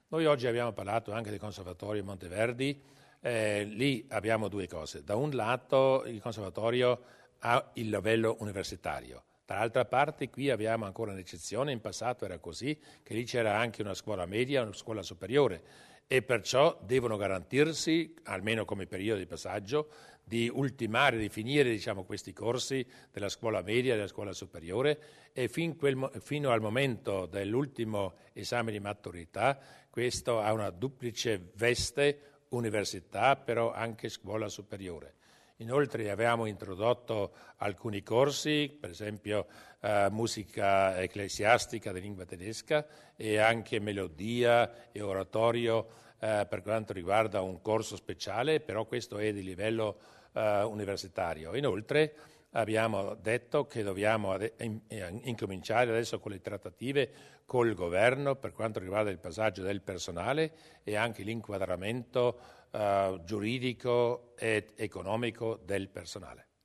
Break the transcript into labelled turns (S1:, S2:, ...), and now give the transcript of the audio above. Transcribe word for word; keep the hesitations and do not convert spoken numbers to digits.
S1: Noi oggi abbiamo parlato anche del Conservatorio Monteverdi, eh, lì abbiamo due cose. Da un lato il Conservatorio ha il livello universitario, dall'altra parte qui abbiamo ancora un'eccezione, in passato era così, che lì c'era anche una scuola media e una scuola superiore e perciò devono garantirsi, almeno come periodo di passaggio, di ultimare, di finire diciamo, questi corsi della scuola media e della scuola superiore e fin quel, fino al momento dell'ultimo esame di maturità questo ha una duplice veste, università però anche scuola superiore. Inoltre abbiamo introdotto alcuni corsi, per esempio eh, musica ecclesiastica di lingua tedesca e anche melodia e oratorio eh, per quanto riguarda un corso speciale, però questo è di livello eh, universitario. Inoltre abbiamo detto che dobbiamo ade- in- incominciare adesso con le trattative col governo per quanto riguarda il passaggio del personale e anche l'inquadramento Uh, giuridico ed economico del personale.